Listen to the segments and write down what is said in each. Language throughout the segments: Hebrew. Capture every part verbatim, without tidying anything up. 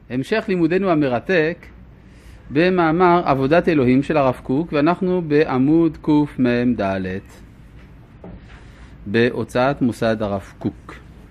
המשך לימודנו המרתק במאמר עבודת אלוהים של הרב קוק, ואנחנו בעמוד קמ"ד בהוצאת מוסד הרב קוק.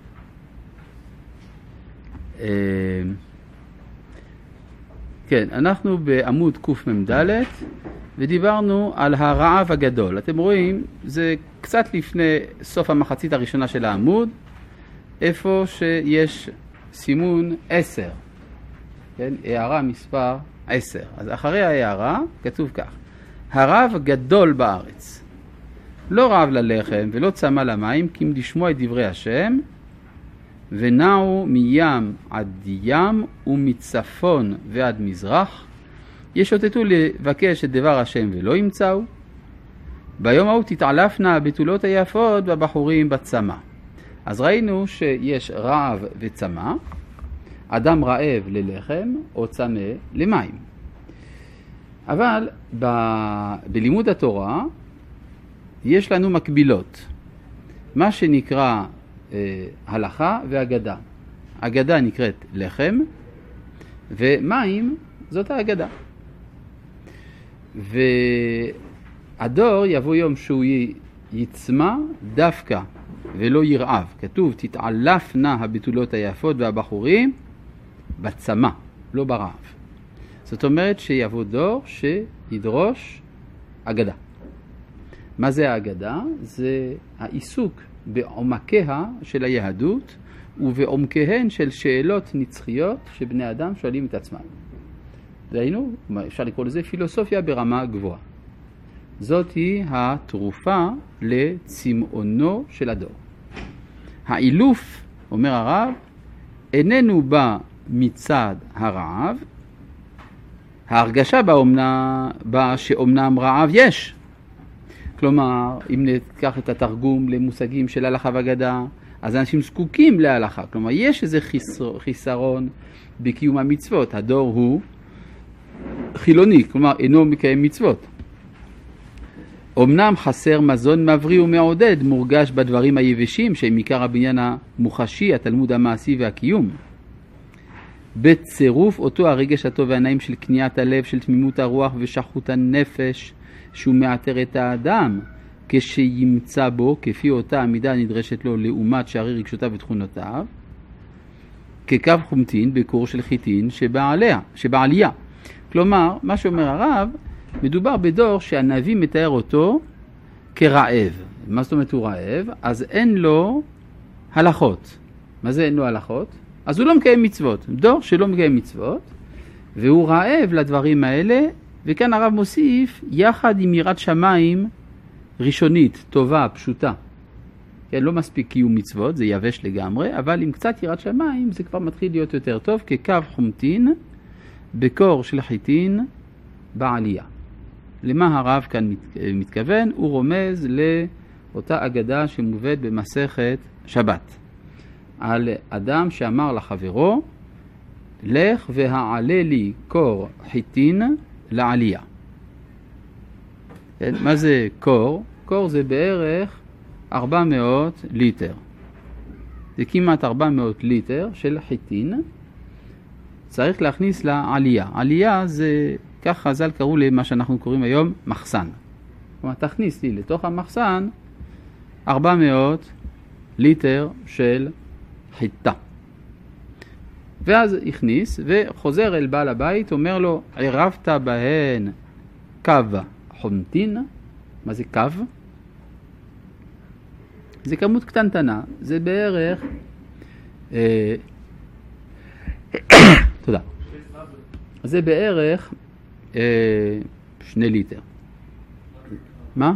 כן, אנחנו בעמוד קמ"ד ודיברנו על הרעב הגדול. אתם רואים, זה קצת לפני סוף המחצית הראשונה של העמוד, איפה שיש סימון עשר, כן? הערה מספר עשר. אז אחרי ההערה כתוב כך: הרעב גדול בארץ, לא רעב ללחם ולא צמא למים, כי אם לשמוע את דברי השם, ונעו מים עד ים ומצפון ועד מזרח, ישוטטו לבקש את דבר השם ולא ימצאו. ביום ההוא תתעלפנה הבתולות היפות והבחורים בצמא. אז ראינו שיש רעב וצמא, אדם רעב ללחם או צמא למים. אבל ב... בלימוד התורה יש לנו מקבילות, מה שנקרא אה, הלכה והגדה. הגדה נקראת לחם, ומים זאת ההגדה. והדור יבוא יום שהוא יצמא דווקא ולא ירעב. כתוב תתעלפנה הבתולות היפות והבחורים בצמא, לא ברעב. זאת אומרת שיבוא דור שידרוש אגדה. מה זה האגדה? זה העיסוק בעומקיה של היהדות ובעומקיהן של שאלות נצחיות שבני אדם שואלים את עצמם. דהיינו, אפשר לקרוא לזה פילוסופיה ברמה גבוהה. זאת היא התרופה לצמאונו של הדור. האילוף, אומר הרב, איננו בא מצד הרעב, ההרגשה באומנה, בא שאומנם רעב יש. כלומר, אם ניקח את התרגום למושגים של הלכה והגדה, אז אנשים זקוקים להלכה. כלומר, יש איזה חיסר, חיסרון בקיום המצוות. הדור הוא חילוני, כלומר, אינו מקיים מצוות. אמנם חסר מזון מבריא ומעודד, מורגש בדברים היבשים, שהם עיקר הבניין המוחשי, התלמוד המעשי והקיום. בצירוף אותו הרגש הטוב והנעים של קניית הלב, של תמימות הרוח ושחות הנפש, שהוא מאתר את האדם, כשימצא בו, כפי אותה המידה הנדרשת לו לעומת שערי רגשותיו ותכונותיו, כקו חומטין בקור של חיטין שבעליה, שבעליה. כלומר, מה שאומר הרב, מדובר בדור שהנביא מתאר אותו כרעב. מה זאת אומרת הוא רעב? אז אין לו הלכות. מה זה אין לו הלכות? אז הוא לא מקיים מצוות. דור שלא מקיים מצוות, והוא רעב לדברים האלה, וכאן הרב מוסיף, יחד עם יראת שמיים ראשונית, טובה, פשוטה. כן, לא מספיק קיום מצוות, זה יבש לגמרי, אבל עם קצת יראת שמיים זה כבר מתחיל להיות יותר טוב, כקו חומטין, בקור של חיטין, בעלייה. למה הרב כאן מתכוון? הוא רומז לאותה אגדה שמובאת במסכת שבת. על אדם שאמר לחברו, לך והעלה לי קור חיטין לעלייה. מה זה קור? קור זה בערך ארבע מאות ליטר. זה כמעט ארבע מאות ליטר של חיטין. צריך להכניס לעלייה. עלייה זה, כך חז"ל קראו למה שאנחנו קוראים היום מחסן. כלומר, תכניס לי לתוך המחסן ארבע מאות ליטר של חיטה. ואז הכניס וחוזר אל בעל הבית, אומר לו, ערבת בהן קו חומטין. מה זה קו? זה כמות קטנטנה, זה בערך אה, תודה. זה בערך אה, שני ליטר. מה?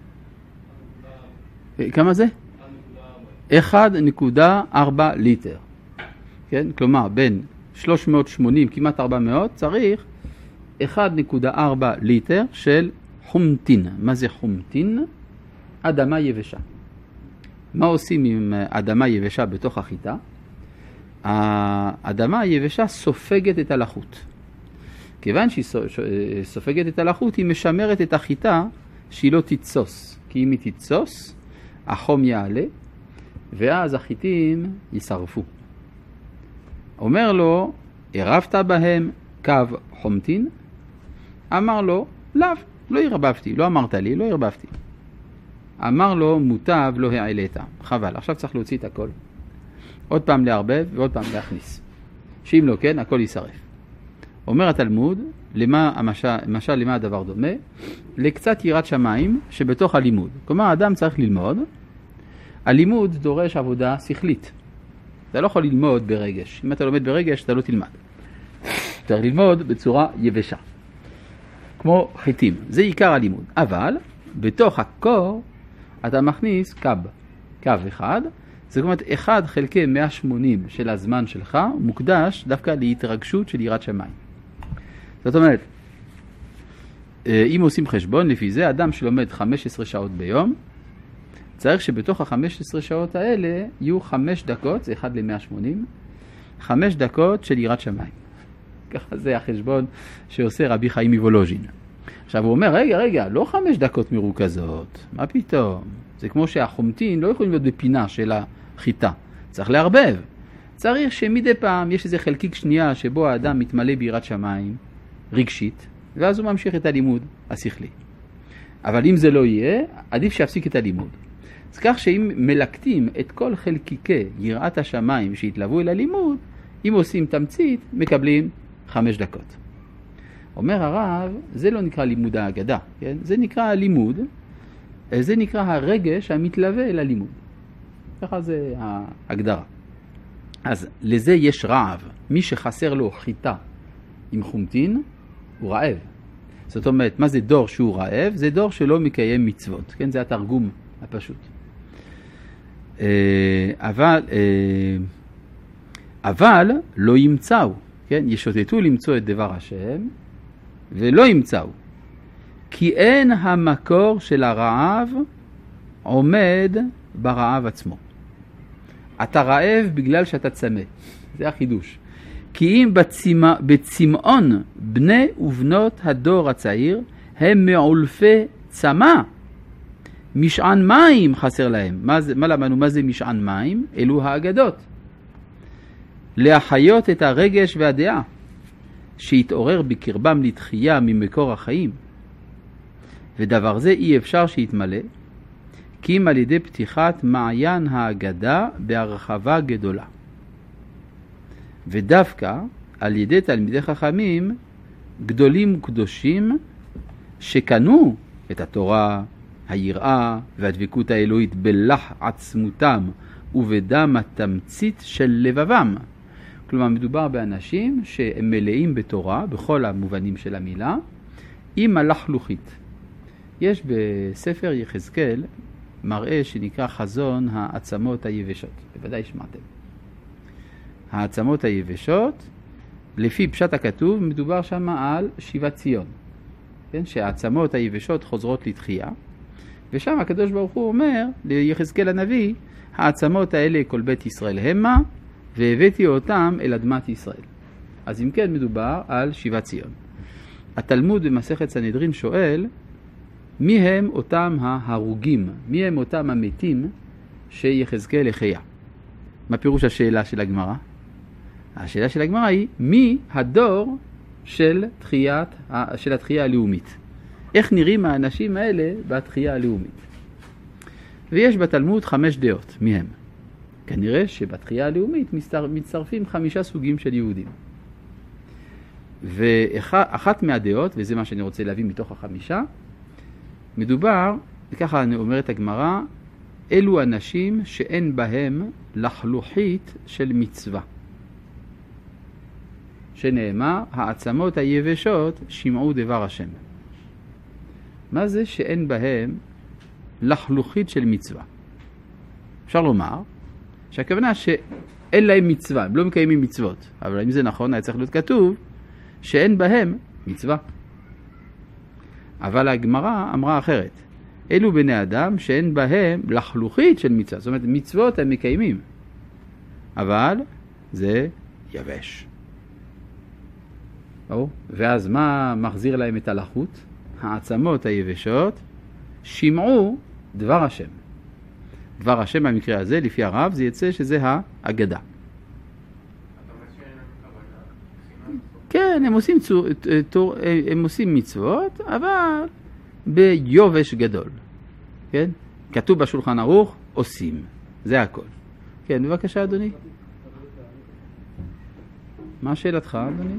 כמה זה? אחד נקודה ארבע ליטר. כן? כלומר, בין שלוש מאות ושמונים, כמעט ארבע מאות, צריך אחד נקודה ארבע ליטר של חומטין. מה זה חומטין? אדמה יבשה. מה עושים עם אדמה יבשה בתוך החיטה? האדמה היבשה סופגת את הלחות. כיוון שהיא סופגת את הלחות, היא משמרת את החיטה שהיא לא תתסוס. כי אם היא תתסוס, החום יעלה, ואז החיטים ישרפו. אומר לו ערבת בהם קו חומטין? אמר לו, לאו, לא הרבבתי, לא אמרת לי, לא הרבבתי. אמר לו, מוטב לא העלית. חבל, עכשיו צריך להוציא את הכל. עוד פעם להרבב ועוד פעם להכניס. שאם לא כן, הכל יישרף. אומר התלמוד, למה המשל, משל למה הדבר דומה? לקצת יראת שמיים שבתוך הלימוד. כלומר, האדם צריך ללמוד. הלימוד דורש עבודה שכלית. אתה לא יכול ללמוד ברגש. אם אתה לומד ברגש, אתה לא תלמד. צריך ללמוד בצורה יבשה. כמו חיטים. זה עיקר הלימוד. אבל, בתוך הקור, אתה מכניס קו. קו אחד. זאת אומרת, אחד חלקי מאה ושמונים של הזמן שלך מוקדש דווקא להתרגשות של יראת שמיים. זאת אומרת, אם עושים חשבון לפי זה, אדם שלומד חמש עשרה שעות ביום, צריך שבתוך ה-חמש עשרה שעות האלה יהיו חמש דקות, זה אחד ל-מאה ושמונים, חמש דקות של יראת שמיים. ככה זה החשבון שעושה רבי חיים מוולוז'ין. עכשיו הוא אומר, רגע, רגע, לא חמש דקות מרוכזות, מה פתאום? זה כמו שהחומטין לא יכולים להיות בפינה של החיטה, צריך להרבב. צריך שמדי פעם יש איזה חלקיק שנייה שבו האדם מתמלא ביראת שמיים, רגשית, ואז הוא ממשיך את הלימוד השכלי. אבל אם זה לא יהיה, עדיף שיפסיק את הלימוד. אז כך שאם מלקטים את כל חלקיקי יראת השמיים שהתלוו אל הלימוד, אם עושים תמצית, מקבלים חמש דקות. אומר הרב, זה לא נקרא לימוד ההגדה, כן? זה נקרא הלימוד, זה נקרא הרגש המתלווה אל הלימוד. ככה זה ההגדרה. אז לזה יש רעב. מי שחסר לו חיטה עם חומטין, הוא רעב. זאת אומרת, מה זה דור שהוא רעב? זה דור שלא מקיים מצוות. כן? זה התרגום הפשוט. אבל, אבל לא ימצאו. כן? ישוטטו למצוא את דבר השם, ולא ימצאו. כי אין המקור של הרעב עומד ברעב עצמו. אתה רעב בגלל שאתה צמא. זה החידוש. כי אם בצמא, בצמאון בני ובנות הדור הצעיר הם מעולפי צמא. משען מים חסר להם. מה, זה, מה למדנו? מה זה משען מים? אלו האגדות. להחיות את הרגש והדעה שהתעורר בקרבם לתחייה ממקור החיים. ודבר זה אי אפשר שיתמלא, כי אם על ידי פתיחת מעיין האגדה בהרחבה גדולה. ודווקא על ידי תלמידי חכמים גדולים וקדושים שקנו את התורה, היראה והדבקות האלוהית בלח עצמותם ובדם התמצית של לבבם. כלומר, מדובר באנשים שהם מלאים בתורה, בכל המובנים של המילה, עם הלחלוכית. יש בספר יחזקאל מראה שנקרא חזון העצמות היבשות. בוודאי שמעתם. העצמות היבשות, לפי פשט הכתוב, מדובר שם על שיבת ציון. כן? שהעצמות היבשות חוזרות לתחייה. ושם הקדוש ברוך הוא אומר ליחזקאל הנביא, העצמות האלה כל בית ישראל המה, והבאתי אותם אל אדמת ישראל. אז אם כן מדובר על שיבת ציון. התלמוד במסכת סנהדרין שואל, מי הם אותם ההרוגים? מי הם אותם המתים שיחזקאל החיה? מה פירוש השאלה של הגמרא? השאלה של הגמרא היא, מי הדור של, תחיית, של התחייה הלאומית? איך נראים האנשים האלה בתחייה הלאומית? ויש בתלמוד חמש דעות, מי הם? כנראה שבתחייה הלאומית מצטרפים חמישה סוגים של יהודים. ואחת מהדעות, וזה מה שאני רוצה להביא מתוך החמישה, מדובר, וככה אני אומרת הגמרא, אלו אנשים שאין בהם לחלוכית של מצווה. שנאמר, העצמות היבשות שמעו דבר השם. מה זה שאין בהם לחלוכית של מצווה? אפשר לומר שהכוונה שאין להם מצווה, הם לא מקיימים מצוות. אבל אם זה נכון, היה צריך להיות כתוב שאין בהם מצווה. אבל הגמרא אמרה אחרת. אלו בני אדם שאין בהם לחלוכית של מצווה. זאת אומרת, מצוות הם מקיימים. אבל זה יבש. או, ואז מה מחזיר להם את הלחות? העצמות היבשות שמעו דבר השם. דבר השם במקרה הזה, לפי הרב, זה יצא שזה האגדה. אתה אומר שאין להם כוונה? כן, הם עושים, צור, תור, הם עושים מצוות, אבל ביובש גדול. כן? כתוב בשולחן ערוך, עושים. זה הכל. כן, בבקשה, אדוני. מה שאלתך, אדוני?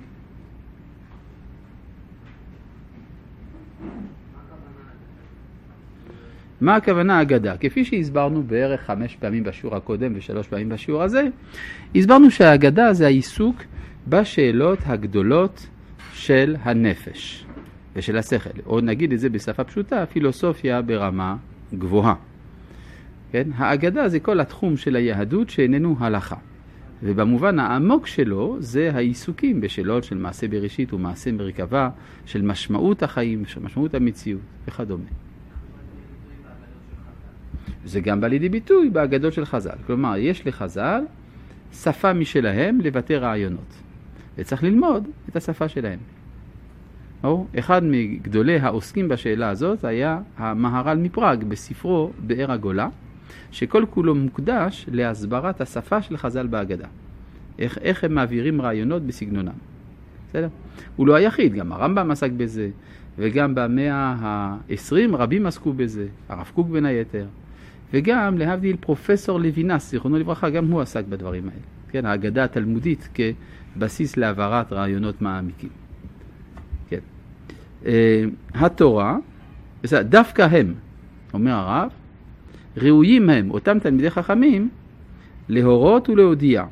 מה הכוונה אגדה? כפי שהסברנו בערך חמש פעמים בשיעור הקודם ושלוש פעמים בשיעור הזה, הסברנו שהאגדה זה העיסוק בשאלות הגדולות של הנפש ושל השכל. או נגיד את זה בשפה פשוטה, פילוסופיה ברמה גבוהה. כן? האגדה זה כל התחום של היהדות שאיננו הלכה. ובמובן העמוק שלו זה העיסוקים בשאלות של מעשה בראשית ומעשה מרכבה, של משמעות החיים, של משמעות המציאות וכדומה. זה גם בא לידי ביטוי באגדות של חז"ל. כלומר, יש לחז"ל שפה משלהם לבטא רעיונות. וצריך ללמוד את השפה שלהם. או, אחד מגדולי העוסקים בשאלה הזאת היה המהר"ל מפראג בספרו באר הגולה, שכל כולו מוקדש להסברת השפה של חז"ל באגדה. איך, איך הם מעבירים רעיונות בסגנונם. בסדר? הוא לא היחיד, גם הרמב"ם עסק בזה, וגם במאה ה-עשרים רבים עסקו בזה, הרב קוק בין היתר. וגם להבדיל פרופסור לוינס, זיכרונו לברכה, גם הוא עסק בדברים האלה. כן, האגדה התלמודית כבסיס להעברת רעיונות מעמיקים. כן. Uh, התורה, דווקא הם, אומר הרב, ראויים הם, אותם תלמידי חכמים, להורות ולהודיע,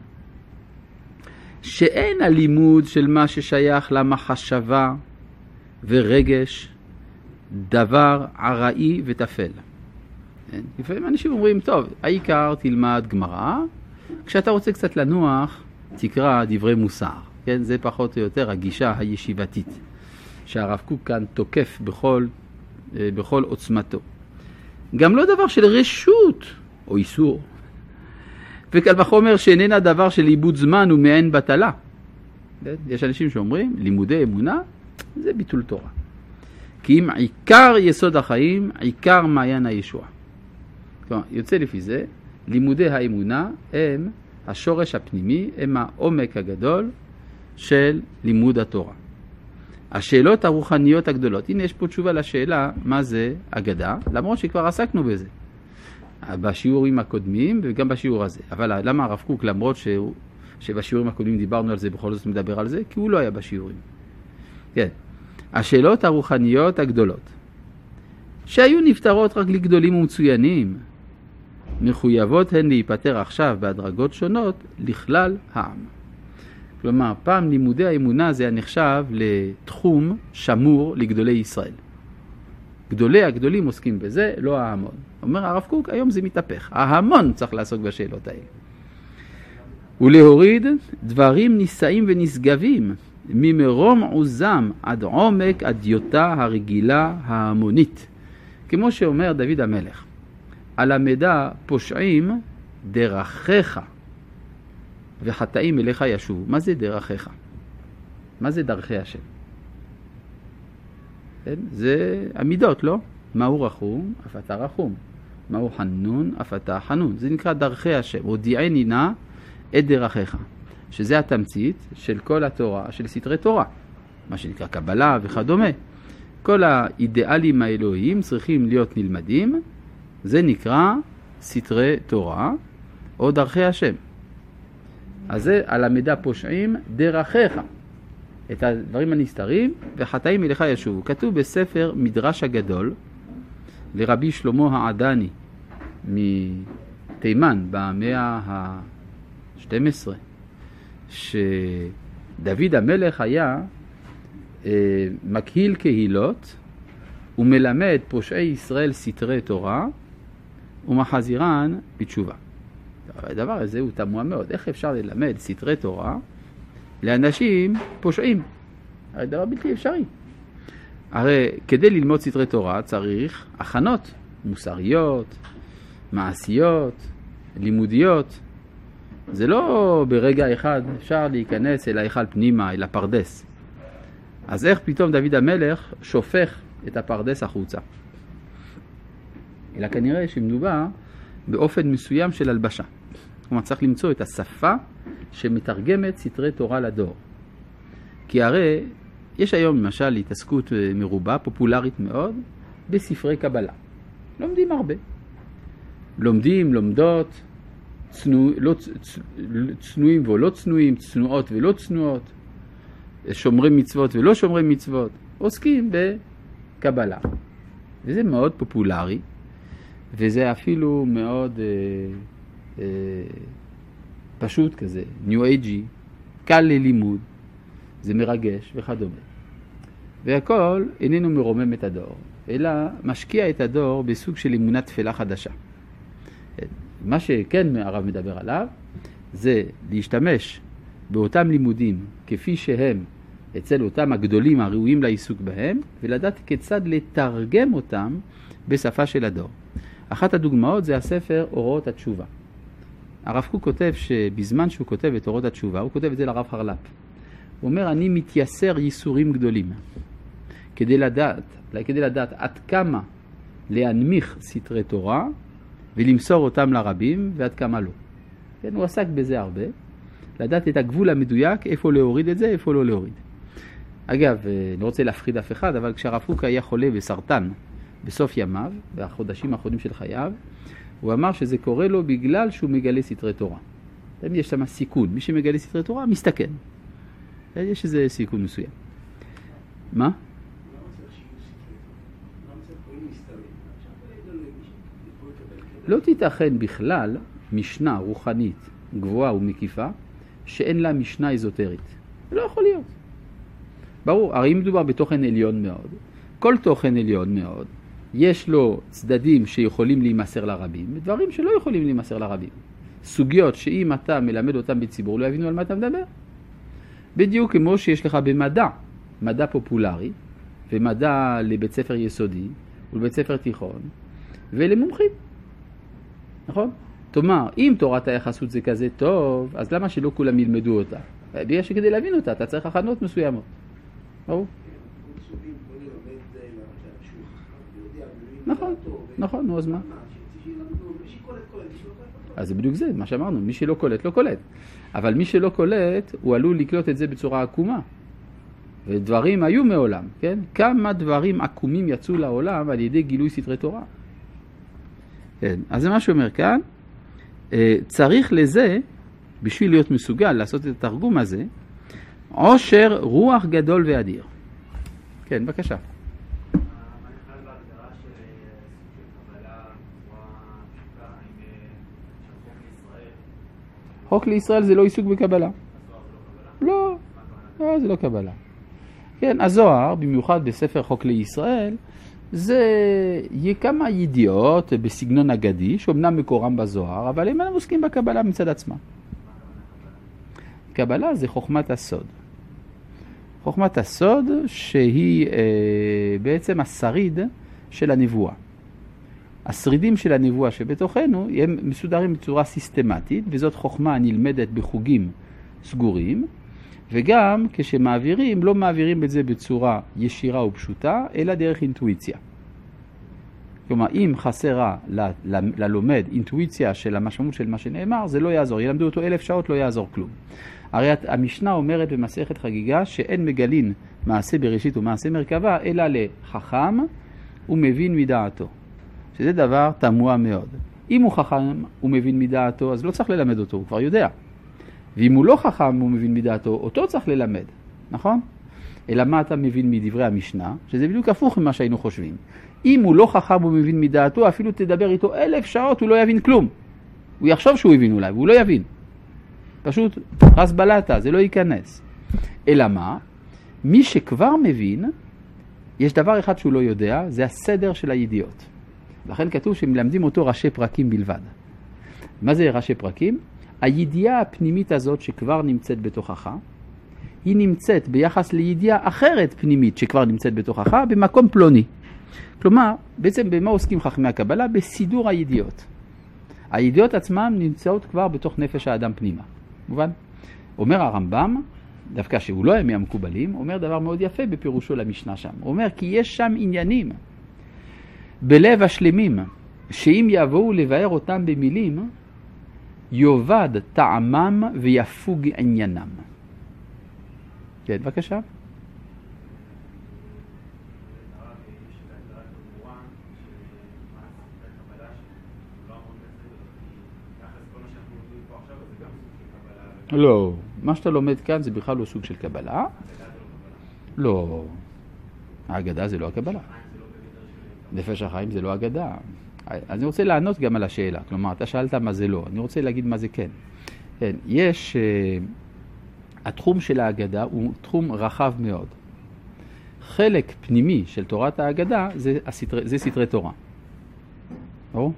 שאין הלימוד של מה ששייך למחשבה ורגש, דבר עראי וטפל. לפעמים אנשים אומרים, טוב, העיקר תלמד גמרא, כשאתה רוצה קצת לנוח, תקרא דברי מוסר. כן? זה פחות או יותר הגישה הישיבתית, שהרב קוק כאן תוקף בכל, בכל עוצמתו. גם לא דבר של רשות או איסור. וקל וחומר שאיננה דבר של איבוד זמן ומעין בטלה. יש אנשים שאומרים, לימודי אמונה זה ביטול תורה. כי אם עיקר יסוד החיים, עיקר מעיין הישועה. כלומר, יוצא לפי זה, לימודי האמונה הם השורש הפנימי, הם העומק הגדול של לימוד התורה. השאלות הרוחניות הגדולות, הנה יש פה תשובה לשאלה מה זה אגדה, למרות שכבר עסקנו בזה. בשיעורים הקודמים וגם בשיעור הזה. אבל למה הרב קוק, למרות ש... שבשיעורים הקודמים דיברנו על זה, בכל זאת מדבר על זה? כי הוא לא היה בשיעורים. כן. השאלות הרוחניות הגדולות, שהיו נפתרות רק לגדולים ומצוינים, מחויבות הן להיפטר עכשיו בהדרגות שונות לכלל העם. כלומר, פעם לימודי האמונה זה נחשב לתחום שמור לגדולי ישראל. גדולי הגדולים עוסקים בזה, לא ההמון. אומר הרב קוק, היום זה מתהפך. ההמון צריך לעסוק בשאלות האלה. ולהוריד דברים נישאים ונשגבים, ממרום עוזם עד עומק הדיוטה הרגילה ההמונית. כמו שאומר דוד המלך, על המדע פושעים דרכיך וחטאים אליך ישובו. מה זה דרכיך? מה זה דרכי השם? כן? זה המידות, לא? מהו רחום? אף אתה רחום. מהו חנון? אף אתה חנון. זה נקרא דרכי השם. הודיעני נא את דרכיך. שזה התמצית של כל התורה, של סתרי תורה. מה שנקרא קבלה וכדומה. כל האידיאלים האלוהיים צריכים להיות נלמדים. זה נקרא סתרי תורה או דרכי השם. אז זה על המדע פושעים דרכיך. את הדברים הנסתרים וחטאים אליך ישובו. כתוב בספר מדרש הגדול לרבי שלמה העדני מתימן במאה ה-שתים עשרה, שדוד המלך היה אה, מקהיל קהילות ומלמד פושעי ישראל סתרי תורה ומחזירן בתשובה. הדבר הזה הוא תמוה מאוד. איך אפשר ללמד סתרי תורה לאנשים פושעים? הרי דבר בלתי אפשרי. הרי כדי ללמוד סתרי תורה צריך הכנות מוסריות, מעשיות, לימודיות. זה לא ברגע אחד אפשר להיכנס אל ההיכל פנימה, אל הפרדס. אז איך פתאום דוד המלך שופך את הפרדס החוצה? אלא כנראה שמדובר באופן מסוים של הלבשה. כלומר צריך למצוא את השפה שמתרגמת סתרי תורה לדור. כי הרי יש היום למשל התעסקות מרובה, פופולרית מאוד, בספרי קבלה. לומדים הרבה. לומדים, לומדות, צנוע, לא, צ, צנועים ולא צנועים, צנועות ולא צנועות, שומרי מצוות ולא שומרי מצוות, עוסקים בקבלה. וזה מאוד פופולרי, וזה אפילו מאוד אה, אה, פשוט כזה, ניו אייג'י, קל ללימוד, זה מרגש וכדומה. והכל איננו מרומם את הדור, אלא משקיע את הדור בסוג של אמונה תפלה חדשה. מה שכן הרב מדבר עליו, זה להשתמש באותם לימודים כפי שהם אצל אותם הגדולים הראויים לעיסוק בהם, ולדעת כיצד לתרגם אותם בשפה של הדור. אחת הדוגמאות זה הספר אורות התשובה. הרב קוק כותב שבזמן שהוא כותב את אורות התשובה, הוא כותב את זה לרב חרל"פ. הוא אומר, אני מתייסר ייסורים גדולים, כדי לדעת, כדי לדעת עד כמה להנמיך סתרי תורה, ולמסור אותם לרבים, ועד כמה לא. כן, הוא עסק בזה הרבה, לדעת את הגבול המדויק, איפה להוריד את זה, איפה לא להוריד. אגב, אני רוצה להפחיד אף אחד, אבל כשהרב קוק היה חולה בסרטן, בסוף ימיו, בחודשים האחרונים של חייו, הוא אמר שזה קורה לו בגלל שהוא מגלה סתרי תורה. תמיד יש שם סיכון, מי שמגלה סתרי תורה מסתכן. יש איזה סיכון מסוים. מה? לא תיתכן בכלל משנה רוחנית גבוהה ומקיפה שאין לה משנה אזוטרית. לא יכול להיות. ברור, הרי אם מדובר בתוכן עליון מאוד, כל תוכן עליון מאוד, יש לו צדדים שיכולים להימסר לרבים, ודברים שלא יכולים להימסר לרבים. סוגיות שאם אתה מלמד אותם בציבור, לא יבינו על מה אתה מדבר. בדיוק כמו שיש לך במדע, מדע פופולרי, ומדע לבית ספר יסודי, ולבית ספר תיכון, ולמומחים. נכון? תאמר, אם תורת היחסות זה כזה טוב, אז למה שלא כולם ילמדו אותה? בגלל שכדי להבין אותה, אתה צריך הכנות מסוימות. ברור? נכון, נכון, נו, אז מה? אז זה בדיוק זה, מה שאמרנו, מי שלא קולט, לא קולט. אבל מי שלא קולט, הוא עלול לקלוט את זה בצורה עקומה. ודברים היו מעולם, כן? כמה דברים עקומים יצאו לעולם על ידי גילוי סתרי תורה. כן, אז זה מה שאומר כאן, צריך לזה, בשביל להיות מסוגל לעשות את התרגום הזה, עושר רוח גדול ואדיר. כן, בבקשה. חוק לישראל זה לא עיסוק בקבלה. לא, לא, זה לא קבלה. כן, הזוהר, במיוחד בספר חוק לישראל, זה יהיה כמה ידיעות בסגנון אגדי, שאומנם מקורם בזוהר, אבל הם עוסקים בקבלה מצד עצמה. קבלה זה חוכמת הסוד. חוכמת הסוד שהיא אה, בעצם השריד של הנבואה. השרידים של הנבואה שבתוכנו הם מסודרים בצורה סיסטמטית, וזאת חוכמה הנלמדת בחוגים סגורים, וגם כשמעבירים, לא מעבירים את זה בצורה ישירה ופשוטה, אלא דרך אינטואיציה. כלומר, אם חסרה ל- ל- ללומד אינטואיציה של המשמעות של מה שנאמר, זה לא יעזור. ילמדו אותו אלף שעות, לא יעזור כלום. הרי המשנה אומרת במסכת חגיגה שאין מגלין מעשה בראשית ומעשה מרכבה, אלא לחכם ומבין מדעתו. שזה דבר תמוה מאוד. אם הוא חכם ומבין מדעתו, אז לא צריך ללמד אותו, הוא כבר יודע. ואם הוא לא חכם ומבין מדעתו, אותו צריך ללמד, נכון? אלא מה אתה מבין מדברי המשנה? שזה בדיוק הפוך ממה שהיינו חושבים. אם הוא לא חכם ומבין מדעתו, אפילו תדבר איתו אלף שעות, הוא לא יבין כלום. הוא יחשוב שהוא הבין אולי, והוא לא יבין. פשוט רס בלטה, זה לא ייכנס. אלא מה? מי שכבר מבין, יש דבר אחד שהוא לא יודע, זה הסדר של הידיעות. לכן כתוב שמלמדים אותו ראשי פרקים בלבד. מה זה ראשי פרקים? הידיעה הפנימית הזאת שכבר נמצאת בתוכך, היא נמצאת ביחס לידיעה אחרת פנימית שכבר נמצאת בתוכך במקום פלוני. כלומר, בעצם במה עוסקים חכמי הקבלה? בסידור הידיעות. הידיעות עצמם נמצאות כבר בתוך נפש האדם פנימה. מובן? אומר הרמב"ם, דווקא שהוא לא היה מהמקובלים, אומר דבר מאוד יפה בפירושו למשנה שם. הוא אומר כי יש שם עניינים בלב השלמים, שאם יבואו לבאר אותם במילים, יובד טעמם ויפוג עניינם. כן, בבקשה. לא, מה שאתה לומד כאן זה בכלל לא סוג של קבלה. לא, ההגדה זה לא הקבלה. נפש החיים זה לא הגדה. אני רוצה לענות גם על השאלה, כלומר, אתה שאלת מה זה לא, אני רוצה להגיד מה זה כן. כן, יש, uh, התחום של ההגדה הוא תחום רחב מאוד. חלק פנימי של תורת ההגדה זה, הסתר, זה סתרי תורה. או?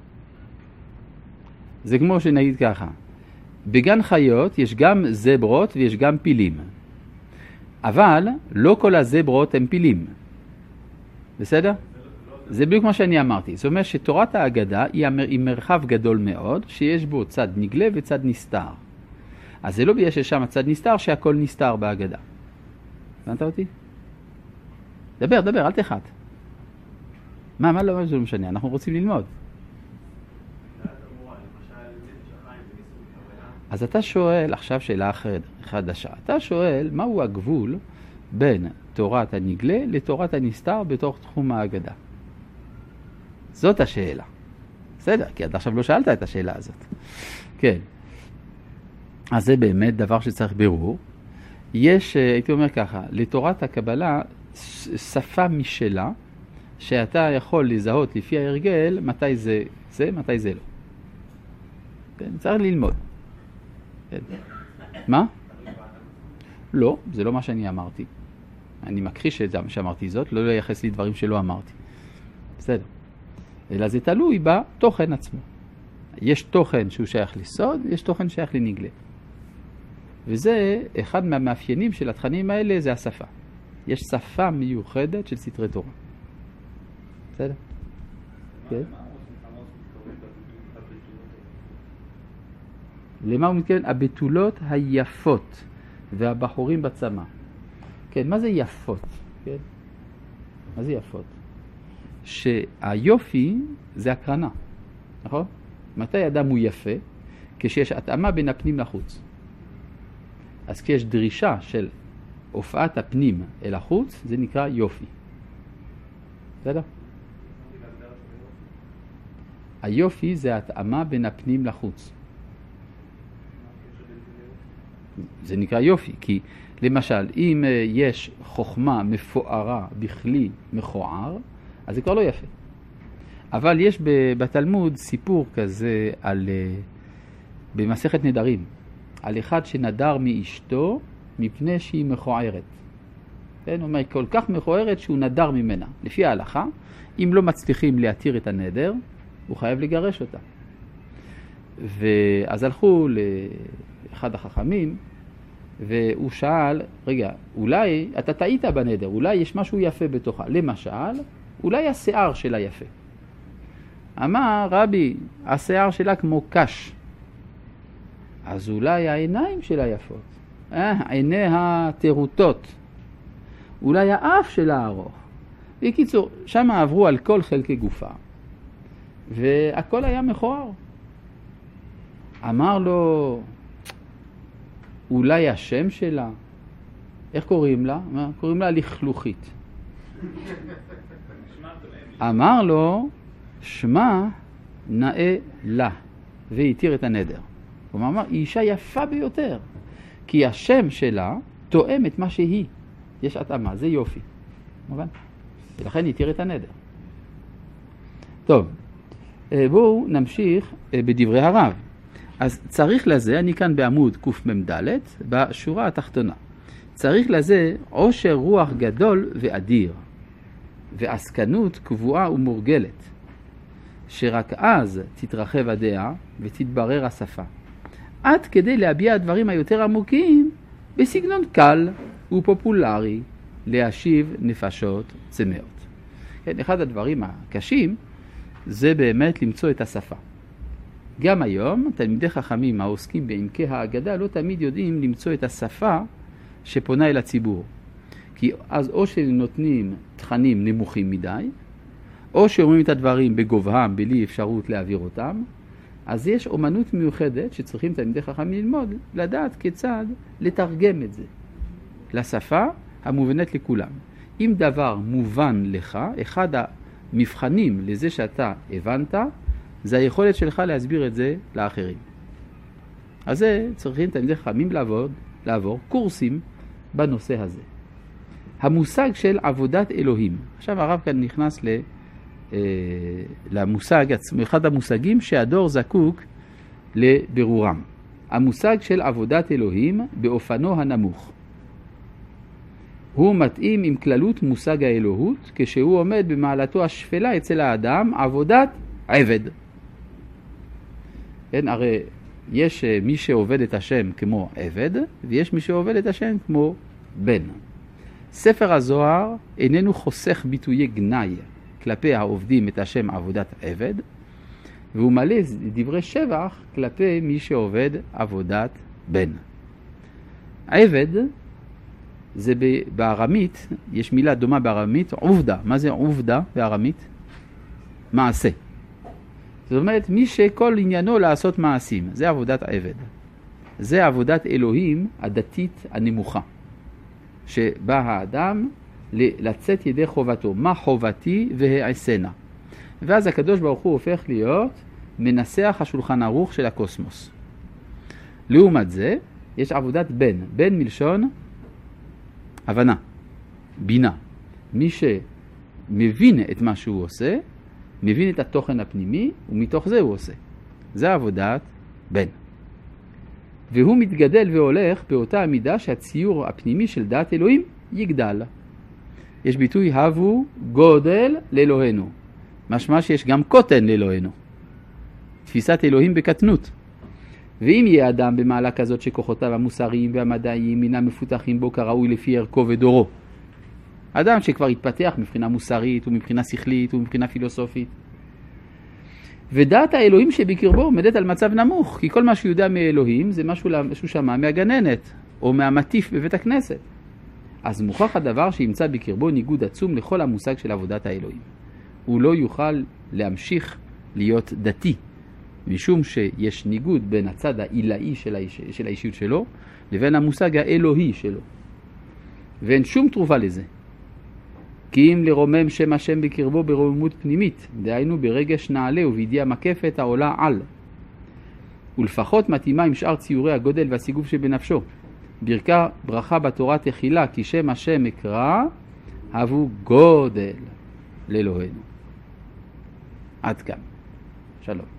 זה כמו שנגיד ככה, בגן חיות יש גם זברות ויש גם פילים. אבל לא כל הזברות הם פילים. בסדר? זה בדיוק מה שאני אמרתי. זאת אומרת שתורת ההגדה היא מרחב גדול מאוד, שיש בו צד נגלה וצד נסתר. אז זה לא בגלל ששם צד נסתר שהכל נסתר בהגדה. הבנת אותי? דבר, דבר, אל תחת. מה, מה לא, זה לא משנה, אנחנו רוצים ללמוד. אז אתה שואל, עכשיו שאלה אחרת, חדשה. אתה שואל, מהו הגבול בין תורת הנגלה לתורת הנסתר בתוך תחום ההגדה? זאת השאלה. בסדר, כי עד עכשיו לא שאלת את השאלה הזאת. כן. אז זה באמת דבר שצריך בירור. יש, הייתי אומר ככה, לתורת הקבלה שפה משלה, שאתה יכול לזהות לפי ההרגל מתי זה זה, מתי זה לא. כן, צריך ללמוד. כן. מה? לא, זה לא מה שאני אמרתי. אני מכחיש את זה שאמרתי זאת, לא לייחס לי דברים שלא אמרתי. בסדר. אלא זה תלוי בתוכן עצמו. יש תוכן שהוא שייך לסוד, יש תוכן שייך לנגלה. וזה אחד מהמאפיינים של התכנים האלה, זה השפה. יש שפה מיוחדת של סתרי תורה. בסדר? כן? למה הוא מתכוון? הבתולות היפות והבחורים בצמא. כן, מה זה יפות? כן? מה זה יפות? שהיופי זה הקרנה, נכון? מתי אדם הוא יפה? כשיש התאמה בין הפנים לחוץ. אז כשיש דרישה של הופעת הפנים אל החוץ, זה נקרא יופי. בסדר? היופי זה התאמה בין הפנים לחוץ. זה נקרא יופי, כי למשל, אם יש חוכמה מפוארה בכלי מכוער, אז זה כבר לא יפה. אבל יש בתלמוד סיפור כזה על, במסכת נדרים, על אחד שנדר מאשתו מפני שהיא מכוערת. כן? הוא אומר, כל כך מכוערת שהוא נדר ממנה. לפי ההלכה, אם לא מצליחים להתיר את הנדר, הוא חייב לגרש אותה. ואז הלכו לאחד החכמים, והוא שאל, רגע, אולי אתה טעית בנדר, אולי יש משהו יפה בתוכה. למשל, אולי השיער שלה יפה. אמר רבי, השיער שלה כמו קש. אז אולי העיניים שלה יפות. אה, עיניה תרוטות. אולי האף שלה ארוך. בקיצור, שם עברו על כל חלקי גופה. והכל היה מכוער. אמר לו, אולי השם שלה, איך קוראים לה? קוראים לה לכלוכית. אמר לו, שמה נאה לה, והתיר את הנדר. הוא אמר, היא אישה יפה ביותר, כי השם שלה תואם את מה שהיא. יש התאמה, זה יופי. מובן? ולכן התיר את הנדר. טוב, בואו נמשיך בדברי הרב. אז צריך לזה, אני כאן בעמוד קמ"ד, בשורה התחתונה. צריך לזה עושר רוח גדול ואדיר, ועסקנות קבועה ומורגלת, שרק אז תתרחב הדעה ותתברר השפה, עד כדי להביע הדברים היותר עמוקים בסגנון קל ופופולרי, להשיב נפשות צמאות. כן, אחד הדברים הקשים זה באמת למצוא את השפה. גם היום, תלמידי חכמים העוסקים בעמקי ההגדה לא תמיד יודעים למצוא את השפה שפונה אל הציבור. כי אז או שנותנים תכנים נמוכים מדי, או שאומרים את הדברים בגובהם, בלי אפשרות להעביר אותם, אז יש אומנות מיוחדת שצריכים תלמידי חכמים ללמוד, לדעת כיצד לתרגם את זה. לשפה המובנת לכולם. אם דבר מובן לך, אחד המבחנים לזה שאתה הבנת, זה היכולת שלך להסביר את זה לאחרים. אז זה צריכים תלמידי חכמים לעבור, לעבור קורסים בנושא הזה. המושג של עבודת אלוהים. עכשיו הרב כאן נכנס ל, אה, למושג, אחד המושגים שהדור זקוק לבירורם. המושג של עבודת אלוהים באופנו הנמוך. הוא מתאים עם כללות מושג האלוהות כשהוא עומד במעלתו השפלה אצל האדם עבודת עבד. כן, הרי יש מי שעובד את השם כמו עבד ויש מי שעובד את השם כמו בן. ספר הזוהר איננו חוסך ביטויי גנאי כלפי העובדים את השם עבודת עבד, והוא מלא דברי שבח כלפי מי שעובד עבודת בן. עבד זה בארמית, יש מילה דומה בארמית, עובדה. מה זה עובדה בארמית? מעשה. זאת אומרת, מי שכל עניינו לעשות מעשים, זה עבודת עבד. זה עבודת אלוהים הדתית הנמוכה, שבא האדם לצאת ידי חובתו. מה חובתי והעשנה. ואז הקדוש ברוך הוא הופך להיות מנסח השולחן ערוך של הקוסמוס. לעומת זה, יש עבודת בן. בן מלשון הבנה, בינה. מי שמבין את מה שהוא עושה, מבין את התוכן הפנימי, ומתוך זה הוא עושה. זה עבודת בן. והוא מתגדל והולך באותה המידה שהציור הפנימי של דעת אלוהים יגדל. יש ביטוי הבו גודל לאלוהינו. משמע שיש גם קוטן לאלוהינו. תפיסת אלוהים בקטנות. ואם יהיה אדם במעלה כזאת שכוחותיו המוסריים והמדעיים אינם מפותחים בו כראוי לפי ערכו ודורו. אדם שכבר התפתח מבחינה מוסרית ומבחינה שכלית ומבחינה פילוסופית. ודעת האלוהים שבקרבו עומדת על מצב נמוך, כי כל מה שהוא יודע מאלוהים זה משהו שהוא שמע מהגננת או מהמטיף בבית הכנסת. אז מוכח הדבר שימצא בקרבו ניגוד עצום לכל המושג של עבודת האלוהים. הוא לא יוכל להמשיך להיות דתי, משום שיש ניגוד בין הצד העילאי של, האיש, של האישיות שלו לבין המושג האלוהי שלו. ואין שום תרופה לזה. כי אם לרומם שם השם בקרבו ברוממות פנימית, דהיינו ברגש נעלה ובידיעה מקפת העולה על. ולפחות מתאימה עם שאר ציורי הגודל והסיגוב שבנפשו. ברכה ברכה בתורה תחילה, כי שם השם אקרא, הבו גודל לאלוהינו. עד כאן. שלום.